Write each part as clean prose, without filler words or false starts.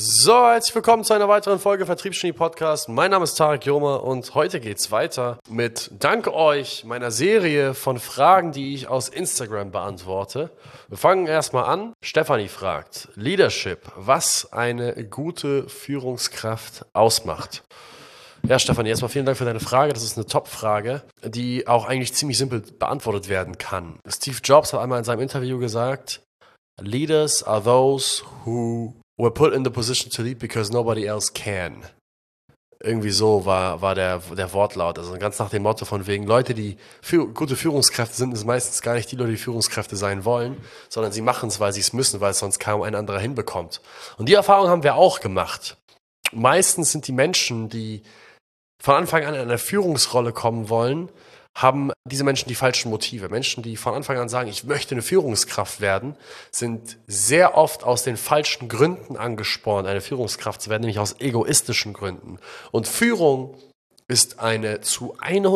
So, herzlich willkommen zu einer weiteren Folge Vertriebsgenie Podcast. Mein Name ist Tarek Joma und heute geht's weiter mit, dank euch, meiner Serie von Fragen, die ich aus Instagram beantworte. Wir fangen erstmal an. Stefanie fragt, Leadership, was eine gute Führungskraft ausmacht. Ja, Stefanie, erstmal vielen Dank für deine Frage. Das ist eine Top-Frage, die auch eigentlich ziemlich simpel beantwortet werden kann. Steve Jobs hat einmal in seinem Interview gesagt, Leaders are those who were put in the position to lead because nobody else can. Irgendwie so war der Wortlaut. Also ganz nach dem Motto von wegen, Leute, die gute Führungskräfte sind, ist meistens gar nicht die Leute, die Führungskräfte sein wollen, sondern sie machen es, weil sie es müssen, weil es sonst kaum ein anderer hinbekommt. Und die Erfahrung haben wir auch gemacht. Meistens sind die Menschen, die von Anfang an in eine Führungsrolle kommen wollen, haben diese Menschen die falschen Motive. Menschen, die von Anfang an sagen, ich möchte eine Führungskraft werden, sind sehr oft aus den falschen Gründen angespornt, eine Führungskraft zu werden, nämlich aus egoistischen Gründen. Und Führung ist eine zu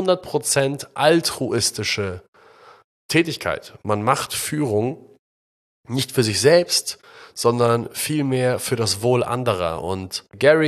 100% altruistische Tätigkeit. Man macht Führung nicht für sich selbst, sondern vielmehr für das Wohl anderer. Und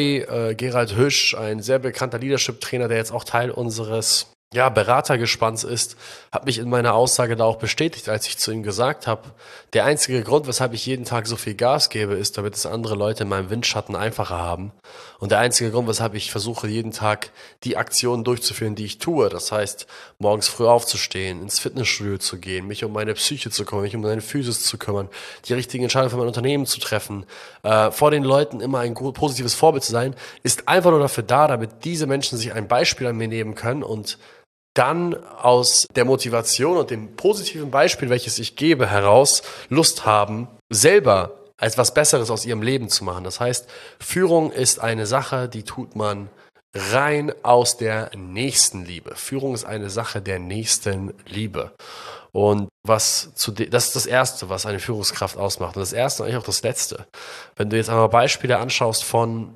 Gerald Hüsch, ein sehr bekannter Leadership-Trainer, der jetzt auch Teil unseres Beratergespanns ist, hat mich in meiner Aussage da auch bestätigt, als ich zu ihm gesagt habe, der einzige Grund, weshalb ich jeden Tag so viel Gas gebe, ist, damit es andere Leute in meinem Windschatten einfacher haben. Und der einzige Grund, weshalb ich versuche, jeden Tag die Aktionen durchzuführen, die ich tue, das heißt, morgens früh aufzustehen, ins Fitnessstudio zu gehen, mich um meine Psyche zu kümmern, mich um meine Physis zu kümmern, die richtigen Entscheidungen für mein Unternehmen zu treffen, vor den Leuten immer ein positives Vorbild zu sein, ist einfach nur dafür da, damit diese Menschen sich ein Beispiel an mir nehmen können und dann aus der Motivation und dem positiven Beispiel, welches ich gebe, heraus Lust haben, selber als was Besseres aus ihrem Leben zu machen. Das heißt, Führung ist eine Sache, die tut man rein aus der Nächstenliebe. Führung ist eine Sache der Nächstenliebe. Und das ist das Erste, was eine Führungskraft ausmacht. Und das Erste und eigentlich auch das Letzte. Wenn du jetzt einmal Beispiele anschaust von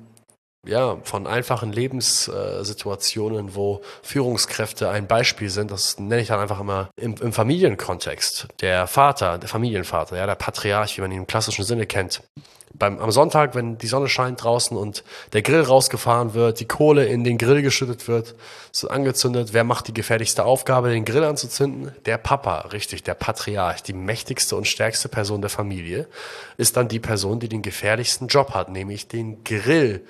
einfachen Lebenssituationen, wo Führungskräfte ein Beispiel sind, das nenne ich dann einfach immer im Familienkontext. Der Familienvater, der Patriarch, wie man ihn im klassischen Sinne kennt. Am Sonntag, wenn die Sonne scheint draußen und der Grill rausgefahren wird, die Kohle in den Grill geschüttet wird, so angezündet, wer macht die gefährlichste Aufgabe, den Grill anzuzünden? Der Papa, richtig, der Patriarch, die mächtigste und stärkste Person der Familie, ist dann die Person, die den gefährlichsten Job hat, nämlich den Grill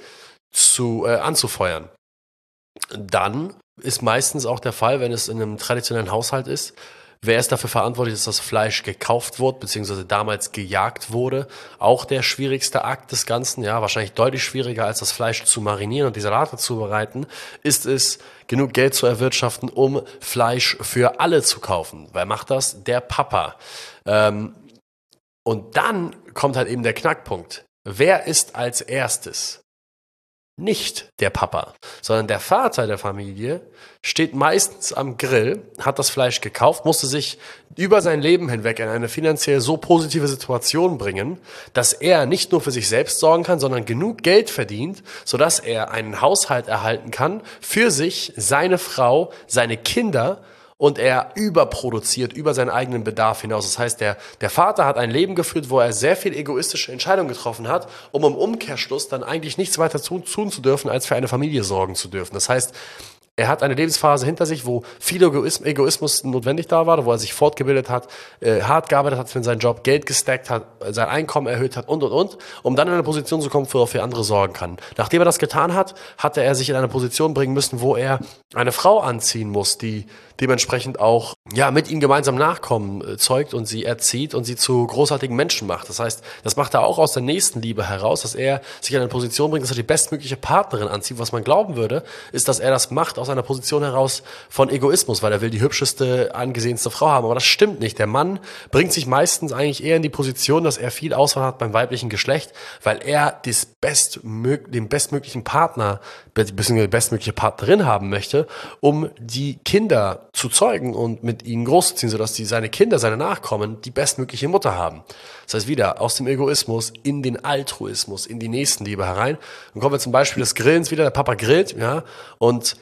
anzufeuern. Dann ist meistens auch der Fall, wenn es in einem traditionellen Haushalt ist, wer ist dafür verantwortlich, dass das Fleisch gekauft wurde, beziehungsweise damals gejagt wurde. Auch der schwierigste Akt des Ganzen, wahrscheinlich deutlich schwieriger als das Fleisch zu marinieren und die Salate zubereiten, ist es, genug Geld zu erwirtschaften, um Fleisch für alle zu kaufen. Wer macht das? Der Papa. Und dann kommt halt eben der Knackpunkt. Wer ist als erstes? Nicht der Papa, sondern der Vater der Familie steht meistens am Grill, hat das Fleisch gekauft, musste sich über sein Leben hinweg in eine finanziell so positive Situation bringen, dass er nicht nur für sich selbst sorgen kann, sondern genug Geld verdient, sodass er einen Haushalt erhalten kann für sich, seine Frau, seine Kinder, und er überproduziert über seinen eigenen Bedarf hinaus. Das heißt, der Vater hat ein Leben geführt, wo er sehr viel egoistische Entscheidungen getroffen hat, um im Umkehrschluss dann eigentlich nichts weiter tun zu dürfen, als für eine Familie sorgen zu dürfen. Das heißt, er hat eine Lebensphase hinter sich, wo viel Egoismus notwendig da war, wo er sich fortgebildet hat, hart gearbeitet hat für seinen Job, Geld gestackt hat, sein Einkommen erhöht hat und, um dann in eine Position zu kommen, wo er für andere sorgen kann. Nachdem er das getan hat, hatte er sich in eine Position bringen müssen, wo er eine Frau anziehen muss, die dementsprechend auch mit ihm gemeinsam Nachkommen zeugt und sie erzieht und sie zu großartigen Menschen macht. Das heißt, das macht er auch aus der Nächstenliebe heraus, dass er sich in eine Position bringt, dass er die bestmögliche Partnerin anzieht. Was man glauben würde, ist, dass er das macht aus einer Position heraus von Egoismus, weil er will die hübscheste, angesehenste Frau haben. Aber das stimmt nicht. Der Mann bringt sich meistens eigentlich eher in die Position, dass er viel Auswahl hat beim weiblichen Geschlecht, weil er den bestmöglichen Partner bzw. die bestmögliche Partnerin haben möchte, um die Kinder zu zeugen und mit ihnen großzuziehen, sodass seine Kinder, seine Nachkommen, die bestmögliche Mutter haben. Das heißt, wieder aus dem Egoismus in den Altruismus, in die Nächstenliebe herein. Dann kommen wir zum Beispiel des Grillens wieder. Der Papa grillt, und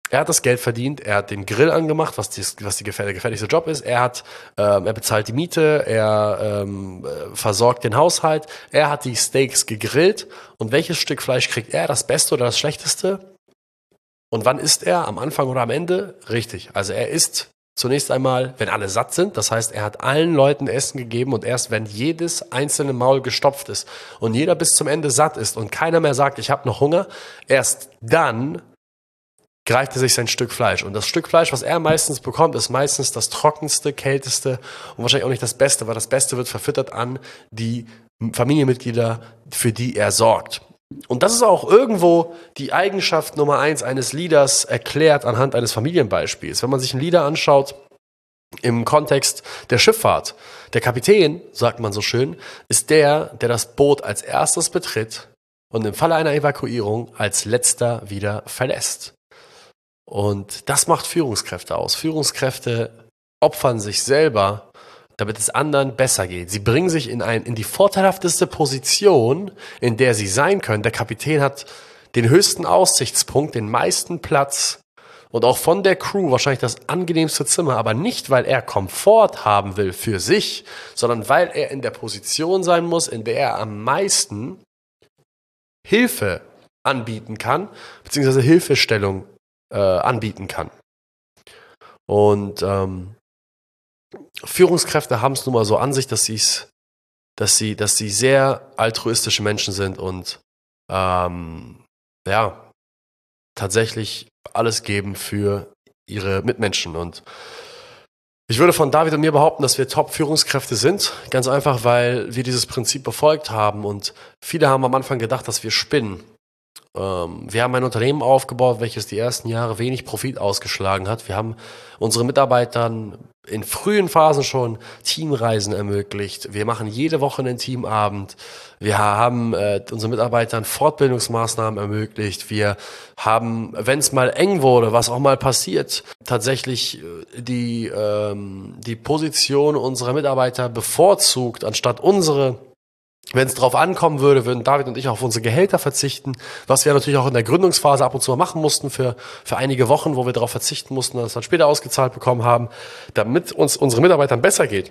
Er hat das Geld verdient, er hat den Grill angemacht, was der gefährlichste Job ist. Er bezahlt die Miete, er versorgt den Haushalt, er hat die Steaks gegrillt. Und welches Stück Fleisch kriegt er? Das Beste oder das Schlechteste? Und wann isst er? Am Anfang oder am Ende? Richtig. Also er isst zunächst einmal, wenn alle satt sind. Das heißt, er hat allen Leuten Essen gegeben und erst wenn jedes einzelne Maul gestopft ist und jeder bis zum Ende satt ist und keiner mehr sagt, ich habe noch Hunger, erst dann greift er sich sein Stück Fleisch. Und das Stück Fleisch, was er meistens bekommt, ist meistens das trockenste, kälteste und wahrscheinlich auch nicht das Beste, weil das Beste wird verfüttert an die Familienmitglieder, für die er sorgt. Und das ist auch irgendwo die Eigenschaft Nummer 1 eines Leaders erklärt anhand eines Familienbeispiels. Wenn man sich einen Leader anschaut im Kontext der Schifffahrt, der Kapitän, sagt man so schön, ist der das Boot als erstes betritt und im Falle einer Evakuierung als letzter wieder verlässt. Und das macht Führungskräfte aus. Führungskräfte opfern sich selber, damit es anderen besser geht. Sie bringen sich in die vorteilhafteste Position, in der sie sein können. Der Kapitän hat den höchsten Aussichtspunkt, den meisten Platz und auch von der Crew wahrscheinlich das angenehmste Zimmer, aber nicht, weil er Komfort haben will für sich, sondern weil er in der Position sein muss, in der er am meisten Hilfe anbieten kann, beziehungsweise Hilfestellung anbieten kann. Und Führungskräfte haben es nun mal so an sich, dass sie sehr altruistische Menschen sind und tatsächlich alles geben für ihre Mitmenschen. Und ich würde von David und mir behaupten, dass wir Top-Führungskräfte sind. Ganz einfach, weil wir dieses Prinzip befolgt haben. Und viele haben am Anfang gedacht, dass wir spinnen. Wir haben ein Unternehmen aufgebaut, welches die ersten Jahre wenig Profit ausgeschlagen hat. Wir haben unseren Mitarbeitern in frühen Phasen schon Teamreisen ermöglicht. Wir machen jede Woche einen Teamabend. Wir haben unseren Mitarbeitern Fortbildungsmaßnahmen ermöglicht. Wir haben, wenn es mal eng wurde, was auch mal passiert, tatsächlich die Position unserer Mitarbeiter bevorzugt, anstatt unsere. Wenn es drauf ankommen würde, würden David und ich auf unsere Gehälter verzichten, was wir natürlich auch in der Gründungsphase ab und zu mal machen mussten für einige Wochen, wo wir darauf verzichten mussten und das dann später ausgezahlt bekommen haben, damit uns unsere Mitarbeitern besser geht.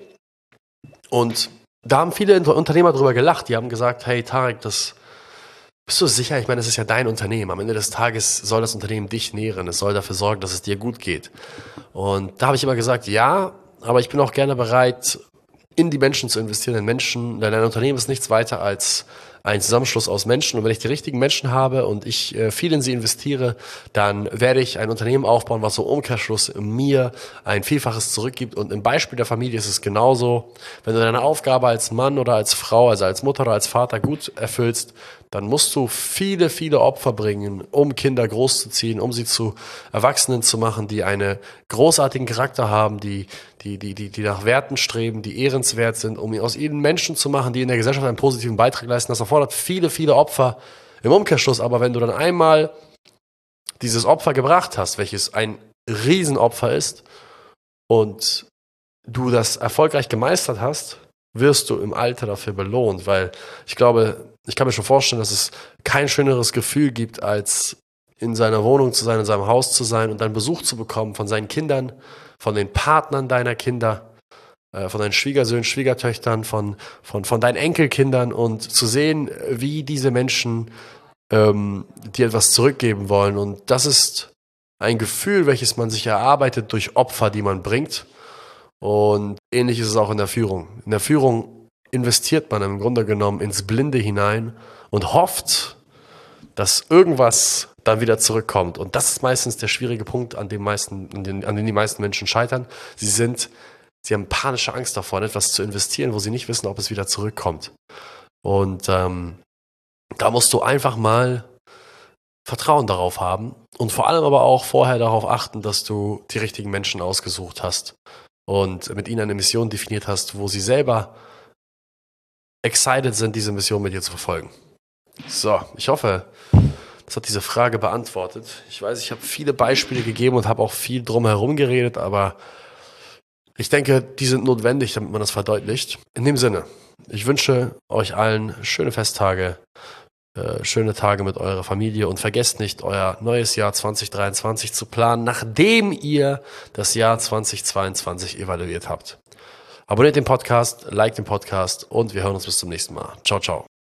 Und da haben viele Unternehmer drüber gelacht. Die haben gesagt, hey Tarek, bist du sicher? Ich meine, das ist ja dein Unternehmen. Am Ende des Tages soll das Unternehmen dich nähren. Es soll dafür sorgen, dass es dir gut geht. Und da habe ich immer gesagt, ja, aber ich bin auch gerne bereit, in die Menschen zu investieren, denn ein Unternehmen ist nichts weiter als ein Zusammenschluss aus Menschen. Und wenn ich die richtigen Menschen habe und ich viel in sie investiere, dann werde ich ein Unternehmen aufbauen, was so im Umkehrschluss mir ein Vielfaches zurückgibt. Und im Beispiel der Familie ist es genauso. Wenn du deine Aufgabe als Mann oder als Frau, also als Mutter oder als Vater gut erfüllst, dann musst du viele, viele Opfer bringen, um Kinder großzuziehen, um sie zu Erwachsenen zu machen, die einen großartigen Charakter haben, die nach Werten streben, die ehrenswert sind, um aus ihnen Menschen zu machen, die in der Gesellschaft einen positiven Beitrag leisten. Das erfordert viele, viele Opfer im Umkehrschluss. Aber wenn du dann einmal dieses Opfer gebracht hast, welches ein Riesenopfer ist, und du das erfolgreich gemeistert hast, wirst du im Alter dafür belohnt, weil ich glaube, ich kann mir schon vorstellen, dass es kein schöneres Gefühl gibt, als in seiner Wohnung zu sein, in seinem Haus zu sein und dann Besuch zu bekommen von seinen Kindern, von den Partnern deiner Kinder, von deinen Schwiegersöhnen, Schwiegertöchtern, von deinen Enkelkindern und zu sehen, wie diese Menschen dir etwas zurückgeben wollen. Und das ist ein Gefühl, welches man sich erarbeitet durch Opfer, die man bringt. Und ähnlich ist es auch in der Führung. In der Führung investiert man im Grunde genommen ins Blinde hinein und hofft, dass irgendwas dann wieder zurückkommt. Und das ist meistens der schwierige Punkt, an dem die meisten Menschen scheitern. Sie haben panische Angst davor, in etwas zu investieren, wo sie nicht wissen, ob es wieder zurückkommt. Und da musst du einfach mal Vertrauen darauf haben und vor allem aber auch vorher darauf achten, dass du die richtigen Menschen ausgesucht hast und mit ihnen eine Mission definiert hast, wo sie selber excited sind, diese Mission mit dir zu verfolgen. So, ich hoffe, das hat diese Frage beantwortet. Ich weiß, ich habe viele Beispiele gegeben und habe auch viel drumherum geredet, aber ich denke, die sind notwendig, damit man das verdeutlicht. In dem Sinne, ich wünsche euch allen schöne Festtage. schöne Tage mit eurer Familie und vergesst nicht, euer neues Jahr 2023 zu planen, nachdem ihr das Jahr 2022 evaluiert habt. Abonniert den Podcast, liked den Podcast und wir hören uns bis zum nächsten Mal. Ciao, ciao.